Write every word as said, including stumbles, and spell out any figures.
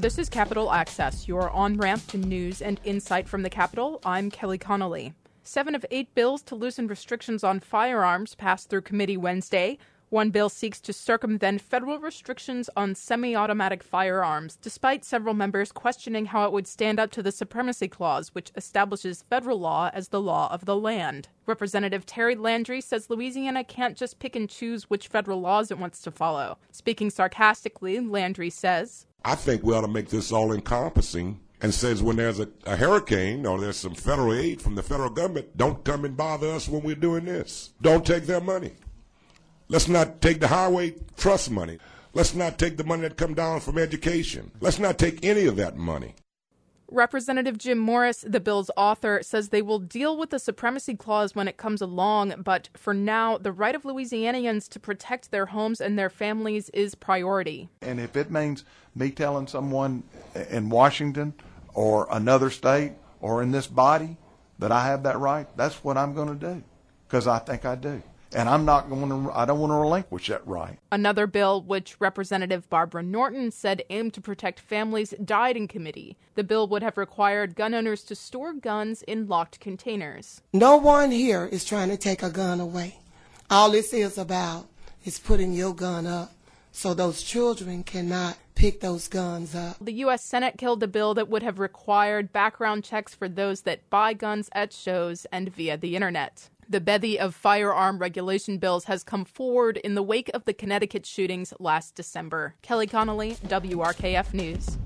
This is Capitol Access, your on-ramp to news and insight from the Capitol. I'm Kelly Connolly. Seven of eight bills to loosen restrictions on firearms passed through committee Wednesday. One bill seeks to circumvent federal restrictions on semi-automatic firearms, despite several members questioning how it would stand up to the Supremacy Clause, which establishes federal law as the law of the land. Representative Terry Landry says Louisiana can't just pick and choose which federal laws it wants to follow. Speaking sarcastically, Landry says, I think we ought to make this all-encompassing and says when there's a, a hurricane or there's some federal aid from the federal government, don't come and bother us when we're doing this. Don't take their money. Let's not take the highway trust money. Let's not take the money that come down from education. Let's not take any of that money. Representative Jim Morris, the bill's author, says they will deal with the Supremacy Clause when it comes along, but for now, the right of Louisianians to protect their homes and their families is priority. And if it means me telling someone in Washington or another state or in this body that I have that right, that's what I'm going to do, because I think I do. And I'm not going to, I don't want to relinquish that right. Another bill, which Representative Barbara Norton said aimed to protect families, died in committee. The bill would have required gun owners to store guns in locked containers. No one here is trying to take a gun away. All this is about is putting your gun up so those children cannot pick those guns up. The U S Senate killed a bill that would have required background checks for those that buy guns at shows and via the internet. The bevy of firearm regulation bills has come forward in the wake of the Connecticut shootings last December. Kelly Connolly, W R K F News.